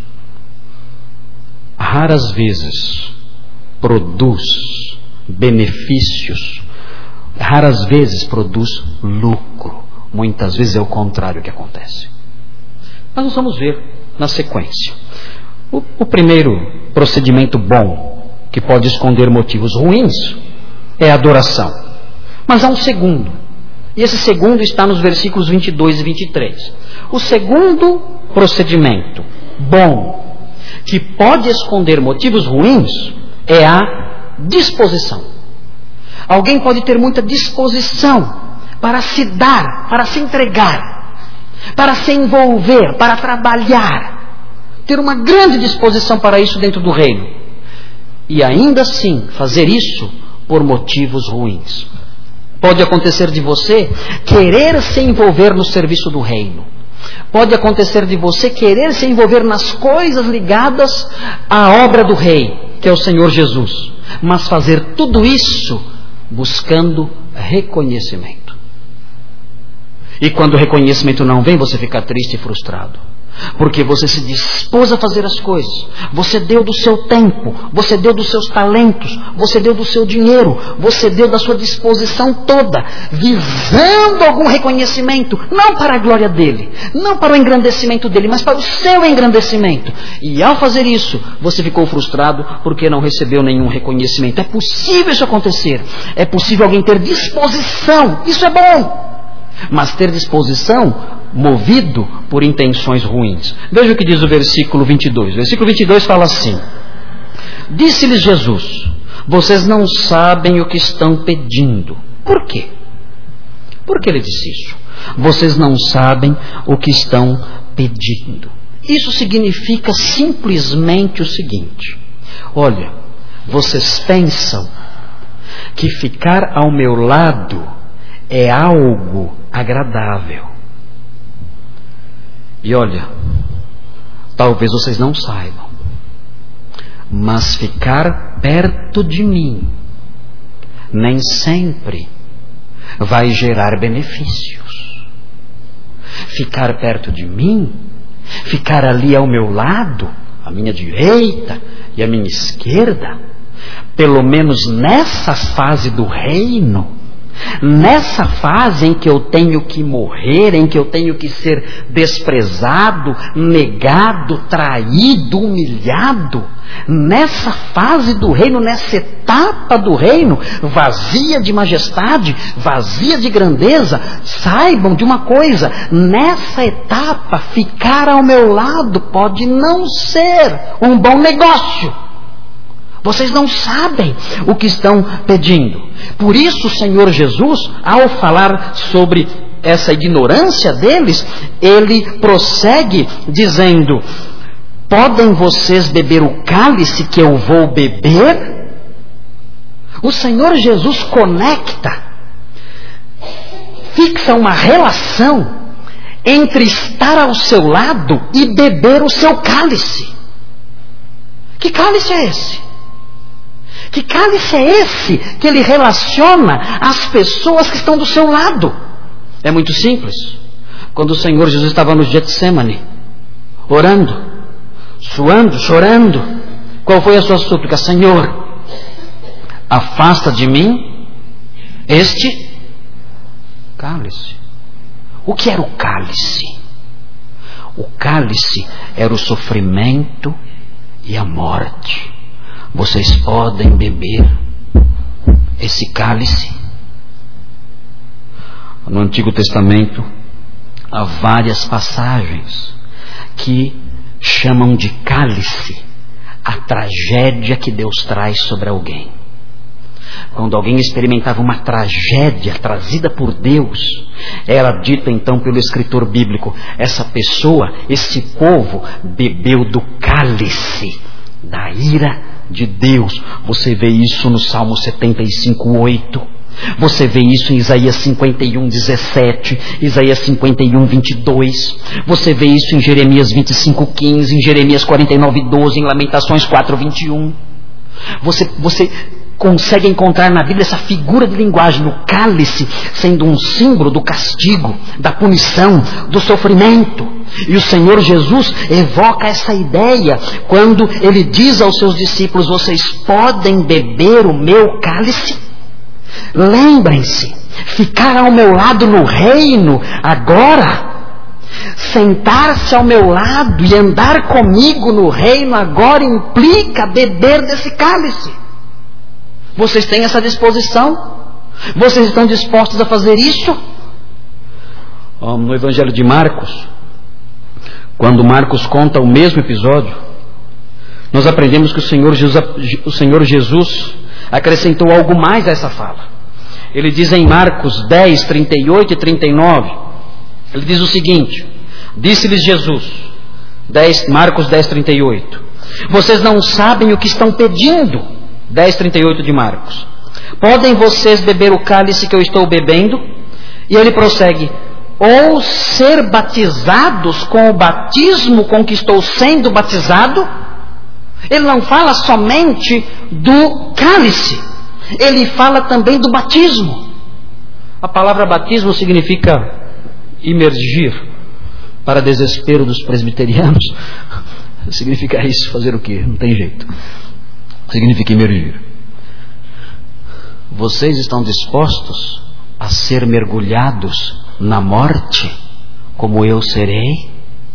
raras vezes produz benefícios, raras vezes produz lucro. Muitas vezes é o contrário que acontece. Mas nós vamos ver na sequência. O primeiro procedimento bom, que pode esconder motivos ruins, é a adoração. Mas há um segundo. E esse segundo está nos versículos 22 e 23. O segundo procedimento bom, que pode esconder motivos ruins, é a disposição. Alguém pode ter muita disposição para se dar, para se entregar, para se envolver, para trabalhar, ter uma grande disposição para isso dentro do reino, e ainda assim fazer isso por motivos ruins. Pode acontecer de você querer se envolver no serviço do reino, pode acontecer de você querer se envolver nas coisas ligadas à obra do rei, que é o Senhor Jesus, mas fazer tudo isso buscando reconhecimento. E quando o reconhecimento não vem, você fica triste e frustrado. Porque você se dispôs a fazer as coisas, você deu do seu tempo, você deu dos seus talentos, você deu do seu dinheiro, você deu da sua disposição toda, visando algum reconhecimento, não para a glória dele, não para o engrandecimento dele, mas para o seu engrandecimento. E ao fazer isso, você ficou frustrado porque não recebeu nenhum reconhecimento. É possível isso acontecer, é possível alguém ter disposição, isso é bom. Mas ter disposição movido por intenções ruins. Veja o que diz o versículo 22. O versículo 22 fala assim: disse-lhes Jesus: vocês não sabem o que estão pedindo. Por quê? Por que ele disse isso? Vocês não sabem o que estão pedindo. Isso significa simplesmente o seguinte: olha, vocês pensam que ficar ao meu lado é algo agradável. E olha, talvez vocês não saibam, mas ficar perto de mim nem sempre vai gerar benefícios. Ficar perto de mim, ficar ali ao meu lado, à minha direita e à minha esquerda, pelo menos nessa fase do reino, nessa fase em que eu tenho que morrer, em que eu tenho que ser desprezado, negado, traído, humilhado, nessa fase do reino, nessa etapa do reino, vazia de majestade, vazia de grandeza, saibam de uma coisa: nessa etapa, ficar ao meu lado pode não ser um bom negócio. Vocês não sabem o que estão pedindo. Por isso o Senhor Jesus, ao falar sobre essa ignorância deles, ele prossegue dizendo: podem vocês beber o cálice que eu vou beber? O Senhor Jesus conecta, fixa uma relação entre estar ao seu lado e beber o seu cálice. Que cálice é esse? Que cálice é esse que ele relaciona às pessoas que estão do seu lado? É muito simples. Quando o Senhor Jesus estava no Getsemane, orando, suando, chorando, qual foi a sua súplica? Senhor, afasta de mim este cálice. O que era o cálice? O cálice era o sofrimento e a morte. Vocês podem beber esse cálice? No Antigo Testamento há várias passagens que chamam de cálice a tragédia que Deus traz sobre alguém. Quando alguém experimentava uma tragédia trazida por Deus, era dito então pelo escritor bíblico: essa pessoa, esse povo bebeu do cálice da ira de Deus. Você vê isso no Salmo 75:8. Você vê isso em Isaías 51:17, Isaías 51:22. Você vê isso em Jeremias 25:15, em Jeremias 49:12, em Lamentações 4:21. Você consegue encontrar na Bíblia essa figura de linguagem, o cálice sendo um símbolo do castigo, da punição, do sofrimento. E o Senhor Jesus evoca essa ideia quando ele diz aos seus discípulos: vocês podem beber o meu cálice? Lembrem-se, ficar ao meu lado no reino agora, sentar-se ao meu lado e andar comigo no reino agora implica beber desse cálice. Vocês têm essa disposição? Vocês estão dispostos a fazer isso? No Evangelho de Marcos, quando Marcos conta o mesmo episódio, nós aprendemos que o Senhor Jesus acrescentou algo mais a essa fala. Ele diz em Marcos 10, 38 e 39, ele diz o seguinte: disse-lhes Jesus, Marcos 10, 38, vocês não sabem o que estão pedindo. 10:38 de Marcos. Podem vocês beber o cálice que eu estou bebendo? E ele prossegue: ou ser batizados com o batismo com que estou sendo batizado? Ele não fala somente do cálice, ele fala também do batismo. A palavra batismo significa imergir. Para desespero dos presbiterianos, significa isso. Fazer o quê? Não tem jeito. Significa imergir. Vocês estão dispostos a ser mergulhados na morte como eu serei?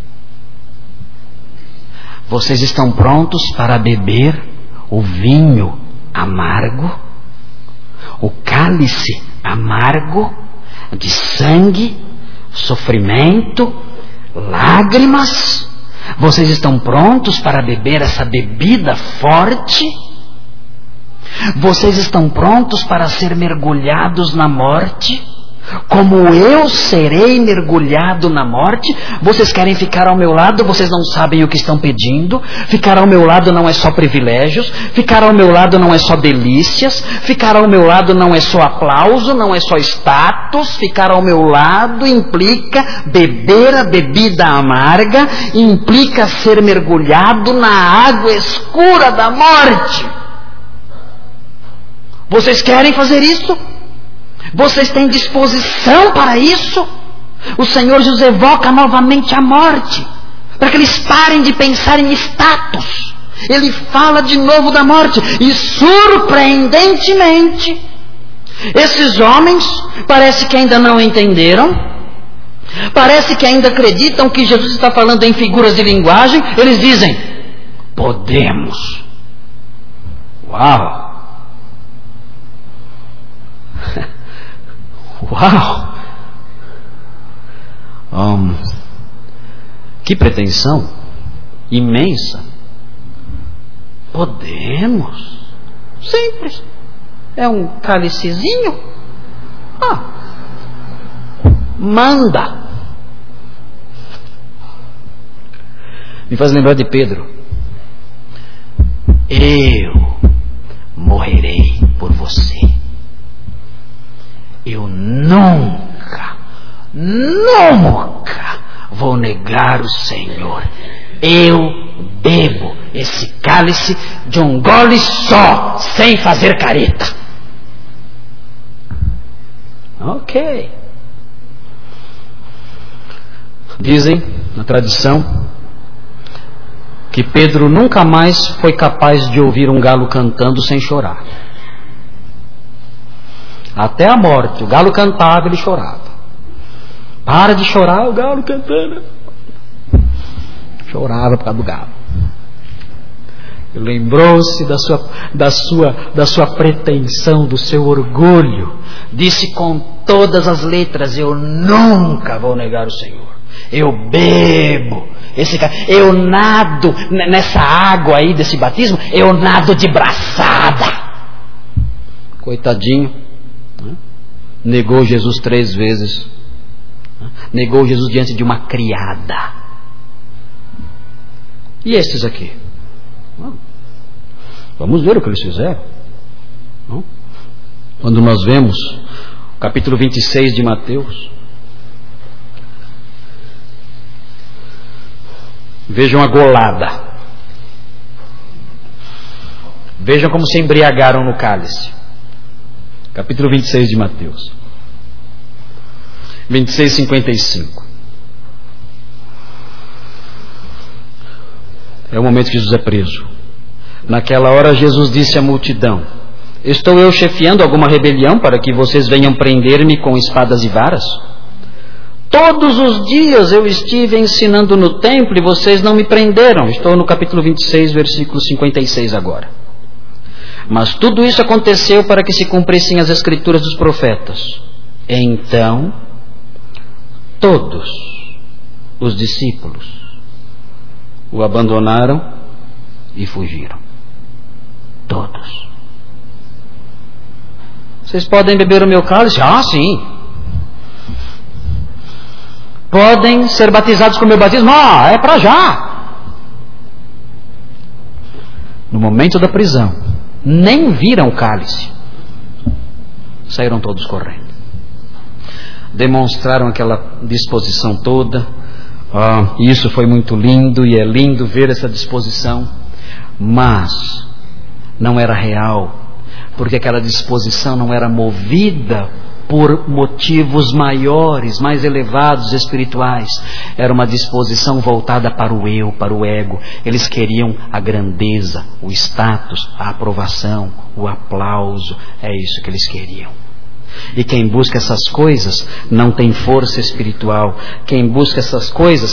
Vocês estão prontos para beber o vinho amargo, o cálice amargo de sangue, sofrimento, lágrimas? Vocês estão prontos para beber essa bebida forte? Vocês estão prontos para ser mergulhados na morte? Como eu serei mergulhado na morte? Vocês querem ficar ao meu lado? Vocês não sabem o que estão pedindo? Ficar ao meu lado não é só privilégios. Ficar ao meu lado não é só delícias. Ficar ao meu lado não é só aplauso, não é só status. Ficar ao meu lado implica beber a bebida amarga, implica ser mergulhado na água escura da morte. Vocês querem fazer isso? Vocês têm disposição para isso? O Senhor Jesus evoca novamente a morte, para que eles parem de pensar em status. Ele fala de novo da morte, e surpreendentemente, esses homens parece que ainda não entenderam, parece que ainda acreditam que Jesus está falando em figuras de linguagem. Eles dizem: podemos. Uau! Uau! Que pretensão imensa. Podemos. Simples. É um cálicezinho. Manda. Me faz lembrar de Pedro. Eu morrerei por você. Eu nunca vou negar o Senhor. Eu bebo esse cálice de um gole só, sem fazer careta. Ok. Dizem, na tradição, que Pedro nunca mais foi capaz de ouvir um galo cantando sem chorar. Até a morte, o galo cantava, ele chorava. Para de chorar, o galo cantando. Chorava por causa do galo. Lembrou-se da sua pretensão, do seu orgulho. Disse com todas as letras: eu nunca vou negar o Senhor. Eu bebo eu nado nessa água aí desse batismo, eu nado de braçada. Coitadinho. Negou Jesus 3 vezes. Negou Jesus diante de uma criada. E estes aqui? Vamos ver o que eles fizeram. Quando nós vemos o capítulo 26 de Mateus, vejam a golada. Vejam como se embriagaram no cálice. Capítulo 26 de Mateus. 26:55. É o momento que Jesus é preso. Naquela hora Jesus disse à multidão: estou eu chefiando alguma rebelião para que vocês venham prender-me com espadas e varas? Todos os dias eu estive ensinando no templo e vocês não me prenderam. Estou no capítulo 26, versículo 56 agora. Mas tudo isso aconteceu para que se cumprissem as escrituras dos profetas. Então, todos os discípulos o abandonaram e fugiram. Todos. Vocês podem beber o meu cálice? Ah, sim. Podem ser batizados com o meu batismo? Ah, é para já. No momento da prisão, nem viram o cálice. Saíram todos correndo. Demonstraram aquela disposição toda. E isso foi muito lindo, e é lindo ver essa disposição. Mas não era real, porque aquela disposição não era movida por motivos maiores, mais elevados, espirituais. Era uma disposição voltada para o eu, para o ego. Eles queriam a grandeza, o status, a aprovação, o aplauso. É isso que eles queriam. E quem busca essas coisas não tem força espiritual. Quem busca essas coisas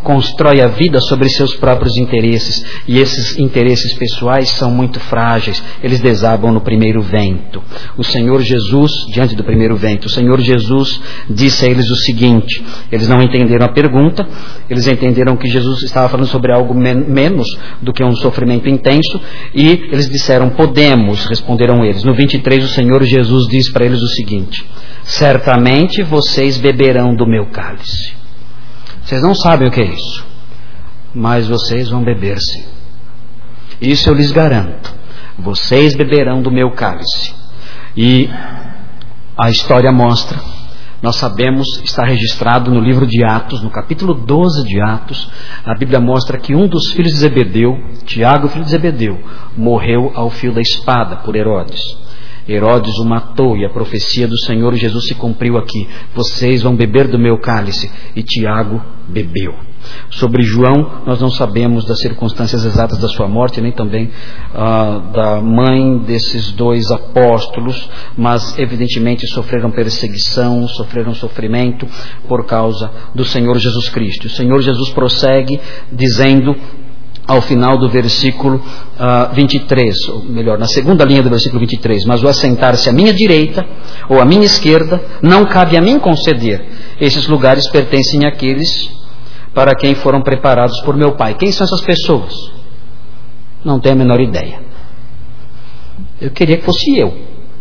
constrói a vida sobre seus próprios interesses, e esses interesses pessoais são muito frágeis, eles desabam no primeiro vento. O Senhor Jesus, diante do primeiro vento, o Senhor Jesus disse a eles o seguinte: eles não entenderam a pergunta, eles entenderam que Jesus estava falando sobre algo menos do que um sofrimento intenso, e eles disseram: podemos, responderam eles. No 23 o Senhor Jesus diz para eles o seguinte: certamente vocês beberão do meu cálice. Vocês não sabem o que é isso, mas vocês vão beber sim. Isso eu lhes garanto. Vocês beberão do meu cálice. E a história mostra, nós sabemos, está registrado no livro de Atos, no capítulo 12 de Atos, a Bíblia mostra que um dos filhos de Zebedeu, Tiago, filho de Zebedeu, morreu ao fio da espada por Herodes. Herodes o matou, e a profecia do Senhor Jesus se cumpriu aqui: vocês vão beber do meu cálice. E Tiago bebeu. Sobre João, nós não sabemos das circunstâncias exatas da sua morte, nem também da mãe desses dois apóstolos, mas evidentemente sofreram perseguição, sofreram sofrimento por causa do Senhor Jesus Cristo. O Senhor Jesus prossegue dizendo, ao final do versículo 23, ou melhor, na segunda linha do versículo 23: mas o assentar-se à minha direita ou à minha esquerda não cabe a mim conceder. Esses lugares pertencem àqueles para quem foram preparados por meu Pai. Quem são essas pessoas? Não tenho a menor ideia. Eu queria que fosse eu,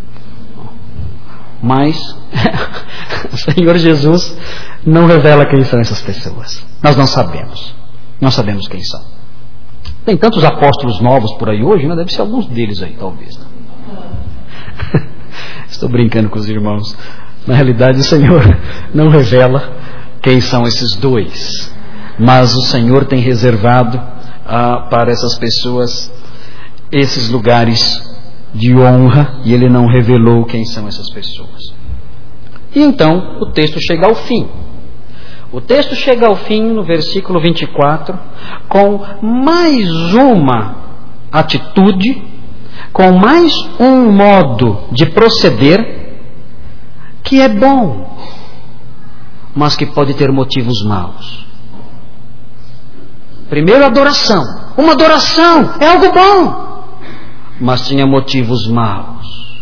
mas o Senhor Jesus não revela quem são essas pessoas. Nós não sabemos. Não sabemos quem são. Tem tantos apóstolos novos por aí hoje, né? Deve ser alguns deles aí, talvez. Estou brincando com os irmãos. Na realidade, o Senhor não revela quem são esses dois, mas o Senhor tem reservado para essas pessoas esses lugares de honra, e Ele não revelou quem são essas pessoas. E então o texto chega ao fim. O texto chega ao fim no versículo 24, com mais uma atitude, com mais um modo de proceder que é bom, mas que pode ter motivos maus. Primeiro, adoração. Uma adoração é algo bom, mas tinha motivos maus.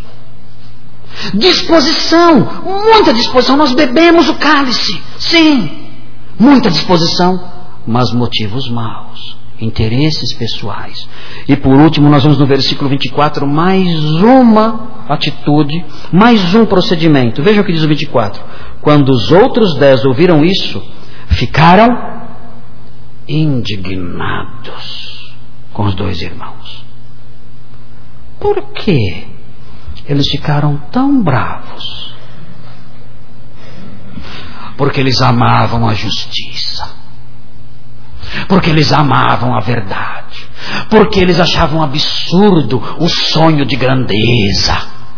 Disposição, muita disposição. Nós bebemos o cálice, sim, muita disposição, mas motivos maus, interesses pessoais. E por último, nós vamos no versículo 24, mais uma atitude, mais um procedimento. Veja o que diz o 24: quando os outros 10 ouviram isso, ficaram indignados com os dois irmãos. Por quê eles ficaram tão bravos? Porque eles amavam a justiça, porque eles amavam a verdade, porque eles achavam absurdo o sonho de grandeza.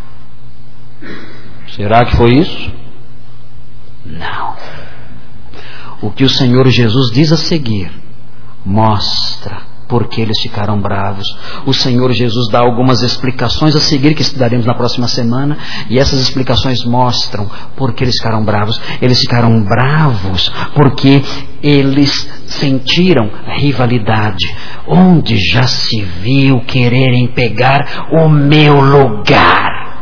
Será que foi isso? Não. O que o Senhor Jesus diz a seguir mostra porque eles ficaram bravos. O Senhor Jesus dá algumas explicações a seguir, que estudaremos na próxima semana, e essas explicações mostram porque eles ficaram bravos. Eles ficaram bravos porque eles sentiram rivalidade. Onde já se viu quererem pegar o meu lugar?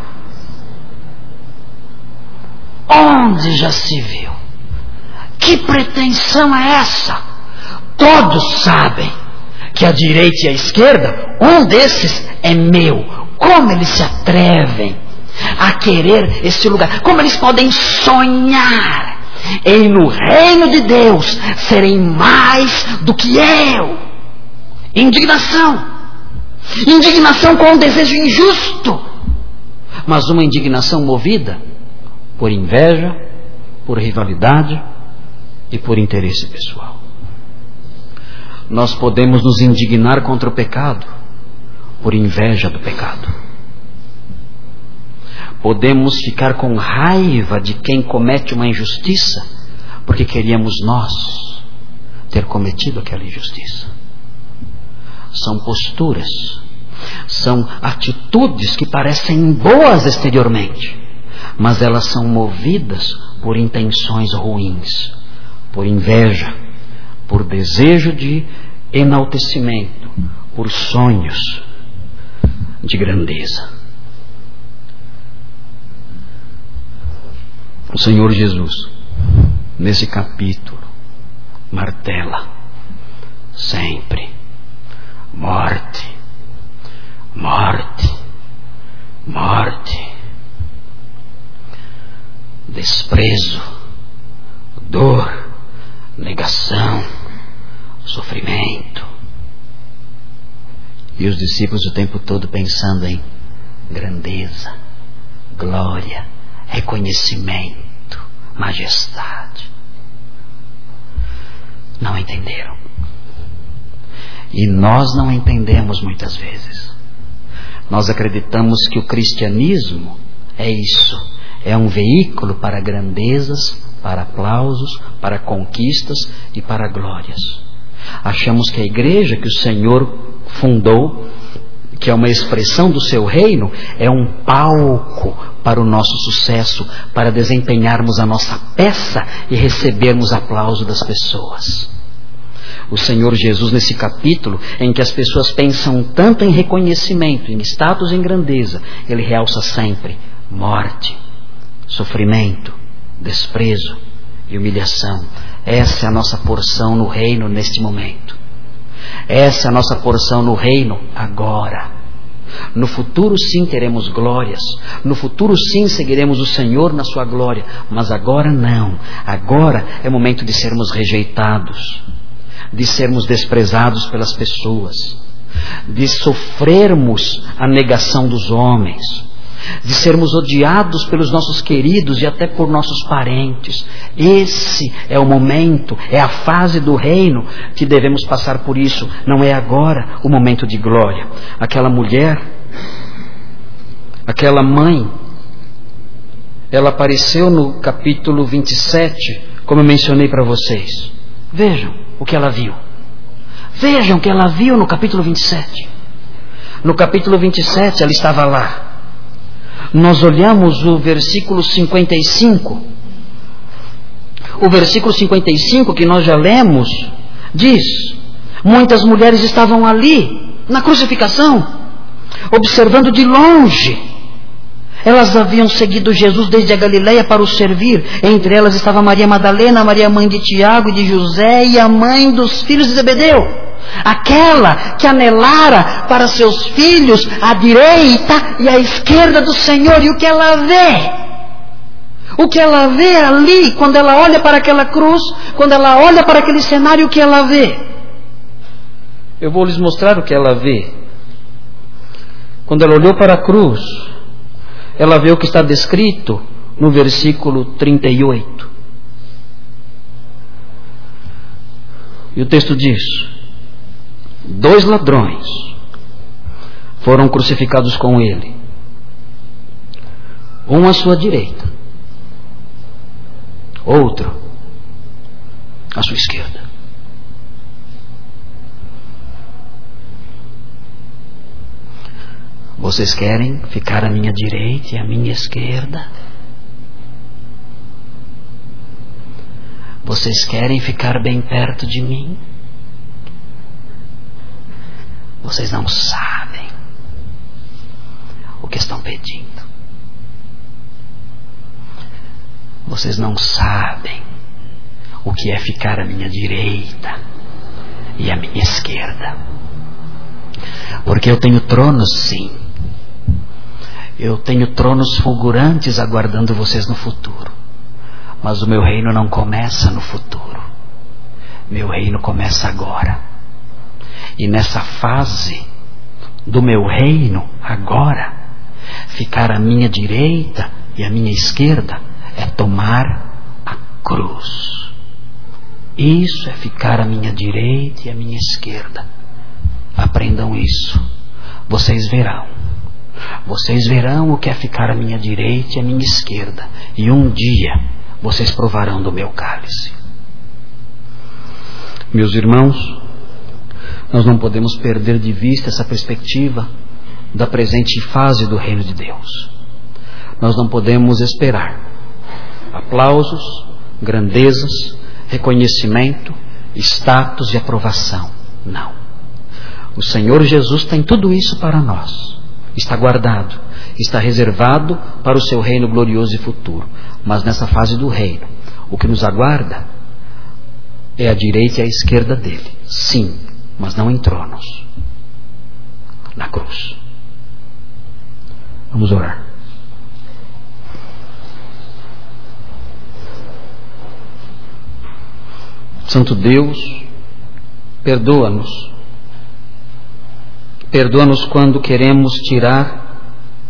Onde já se viu? Que pretensão é essa? Todos sabem que a direita e a esquerda, um desses é meu. Como eles se atrevem a querer esse lugar? Como eles podem sonhar em no reino de Deus serem mais do que eu? Indignação. Indignação com um desejo injusto, mas uma indignação movida por inveja, por rivalidade e por interesse pessoal. Nós podemos nos indignar contra o pecado por inveja do pecado. Podemos ficar com raiva de quem comete uma injustiça porque queríamos nós ter cometido aquela injustiça. São posturas, são atitudes que parecem boas exteriormente, mas elas são movidas por intenções ruins, por inveja, por desejo de enaltecimento, por sonhos de grandeza. O Senhor Jesus, nesse capítulo, martela sempre: morte, morte, morte, desprezo, dor, negação, sofrimento. E os discípulos o tempo todo pensando em grandeza, glória, reconhecimento, majestade. Não entenderam. E nós não entendemos muitas vezes. Nós acreditamos que o cristianismo é isso. É um veículo para grandezas, para aplausos, para conquistas e para glórias. Achamos que a igreja que o Senhor fundou, que é uma expressão do seu reino, é um palco para o nosso sucesso, para desempenharmos a nossa peça e recebermos aplauso das pessoas. O Senhor Jesus, nesse capítulo, em que as pessoas pensam tanto em reconhecimento, em status e em grandeza, ele realça sempre morte, sofrimento, desprezo e humilhação. Essa é a nossa porção no reino neste momento. Essa é a nossa porção no reino agora. No futuro sim teremos glórias. No futuro sim seguiremos o Senhor na sua glória. Mas agora não. Agora é momento de sermos rejeitados, de sermos desprezados pelas pessoas, de sofrermos a negação dos homens, de sermos odiados pelos nossos queridos e até por nossos parentes. Esse é o momento, é a fase do reino que devemos passar por isso. Não é agora o momento de glória. Aquela mulher, aquela mãe, ela apareceu no capítulo 27, como eu mencionei para vocês. Vejam o que ela viu. Vejam o que ela viu no capítulo 27. No capítulo 27 ela estava lá. Nós olhamos o versículo 55. O versículo 55 que nós já lemos diz: muitas mulheres estavam ali na crucificação, observando de longe. Elas haviam seguido Jesus desde a Galileia para o servir. Entre elas estava Maria Madalena, Maria mãe de Tiago e de José, e a mãe dos filhos de Zebedeu. Aquela que anelara para seus filhos à direita e à esquerda do Senhor. E o que ela vê? O que ela vê ali, quando ela olha para aquela cruz, quando ela olha para aquele cenário, o que ela vê? Eu vou lhes mostrar o que ela vê. Quando ela olhou para a cruz, ela vê o que está descrito no versículo 38. E o texto diz: 2 ladrões foram crucificados com ele, um à sua direita, outro à sua esquerda. Vocês querem ficar à minha direita e à minha esquerda? Vocês querem ficar bem perto de mim? Vocês não sabem o que estão pedindo. Vocês não sabem o que é ficar à minha direita e à minha esquerda. Porque eu tenho tronos, sim. Eu tenho tronos fulgurantes aguardando vocês no futuro. Mas o meu reino não começa no futuro. Meu reino começa agora. E nessa fase do meu reino, agora, ficar à minha direita e à minha esquerda é tomar a cruz. Isso é ficar à minha direita e à minha esquerda. Aprendam isso. Vocês verão. Vocês verão o que é ficar à minha direita e à minha esquerda. E um dia vocês provarão do meu cálice. Meus irmãos, nós não podemos perder de vista essa perspectiva da presente fase do reino de Deus. Nós não podemos esperar aplausos, grandezas, reconhecimento status e aprovação. Não. O Senhor Jesus tem tudo isso para nós. Está guardado, está reservado para o seu reino glorioso e futuro. Mas nessa fase do reino, o que nos aguarda é a direita e a esquerda dele. Sim, mas não em tronos. Na cruz. Vamos orar. Santo Deus, perdoa-nos. Perdoa-nos quando queremos tirar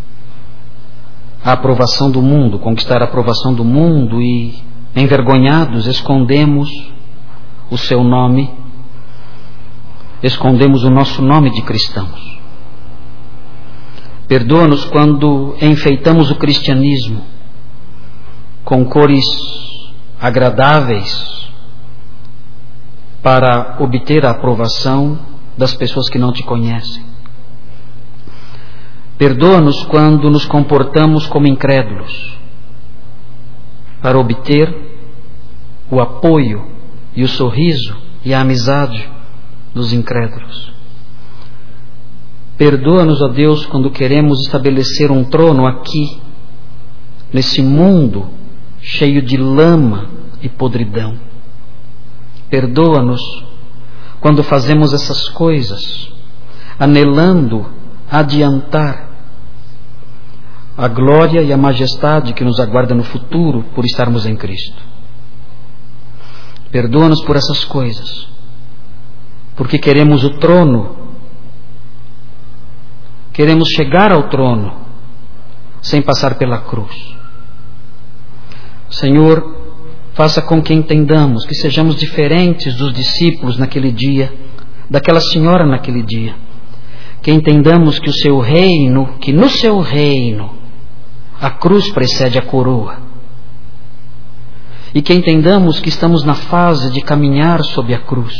a aprovação do mundo, conquistar a aprovação do mundo e, envergonhados, escondemos o seu nome, escondemos o nosso nome de cristãos. Perdoa-nos quando enfeitamos o cristianismo com cores agradáveis para obter a aprovação das pessoas que não te conhecem. Perdoa-nos quando nos comportamos como incrédulos para obter o apoio e o sorriso e a amizade dos incrédulos. Perdoa-nos, ó Deus, quando queremos estabelecer um trono aqui, nesse mundo cheio de lama e podridão. Perdoa-nos quando fazemos essas coisas, anelando adiantar a glória e a majestade que nos aguarda no futuro por estarmos em Cristo. Perdoa-nos por essas coisas, porque queremos o trono, queremos chegar ao trono sem passar pela cruz. Senhor, faça com que entendamos, que sejamos diferentes dos discípulos naquele dia, daquela senhora naquele dia. Que entendamos que o seu reino, que no seu reino, a cruz precede a coroa. E que entendamos que estamos na fase de caminhar sob a cruz.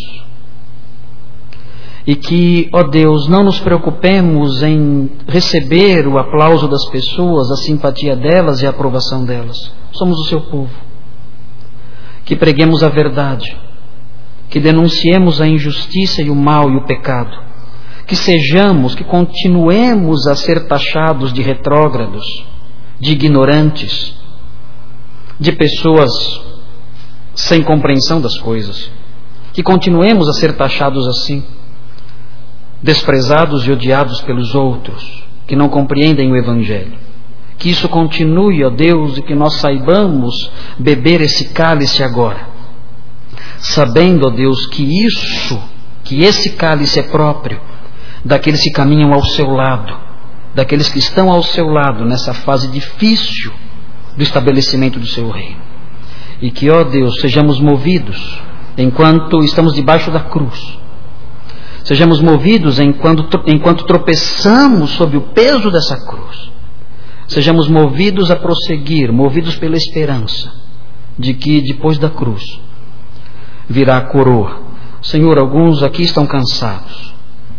E que, ó Deus, não nos preocupemos em receber o aplauso das pessoas, a simpatia delas e a aprovação delas. Somos o seu povo. Que preguemos a verdade, que denunciemos a injustiça e o mal e o pecado, que sejamos, que continuemos a ser taxados de retrógrados, de ignorantes, de pessoas sem compreensão das coisas, que continuemos a ser taxados assim, desprezados e odiados pelos outros, que não compreendem o Evangelho. Que isso continue, ó Deus, e que nós saibamos beber esse cálice agora, sabendo, ó Deus, que esse cálice é próprio daqueles que caminham ao seu lado, daqueles que estão ao seu lado nessa fase difícil do estabelecimento do seu reino. E que, ó Deus, sejamos movidos enquanto estamos debaixo da cruz, sejamos movidos enquanto tropeçamos sob o peso dessa cruz. Sejamos movidos a prosseguir, movidos pela esperança de que depois da cruz virá a coroa. Senhor, alguns aqui estão cansados,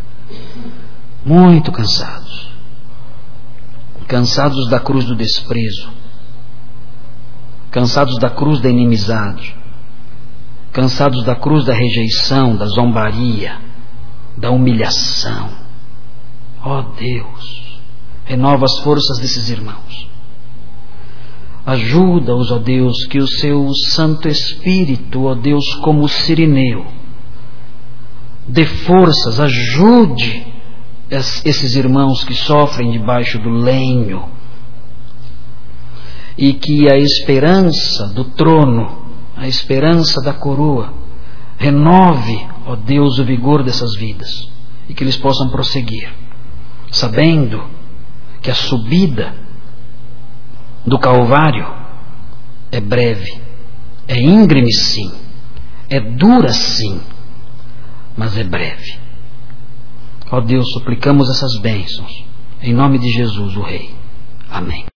muito cansados, cansados da cruz do desprezo, cansados da cruz da inimizade, cansados da cruz da rejeição, da zombaria, da humilhação. Ó Deus, renova as forças desses irmãos. Ajuda-os, ó Deus, que o seu Santo Espírito, ó Deus, como o sirineu, dê forças, ajude esses irmãos que sofrem debaixo do lenho, e que a esperança do trono, a esperança da coroa, renove, ó Deus, o vigor dessas vidas, e que eles possam prosseguir, sabendo que a subida do Calvário é breve, é íngreme sim, é dura sim, mas é breve. Ó Deus, suplicamos essas bênçãos, em nome de Jesus, o Rei. Amém.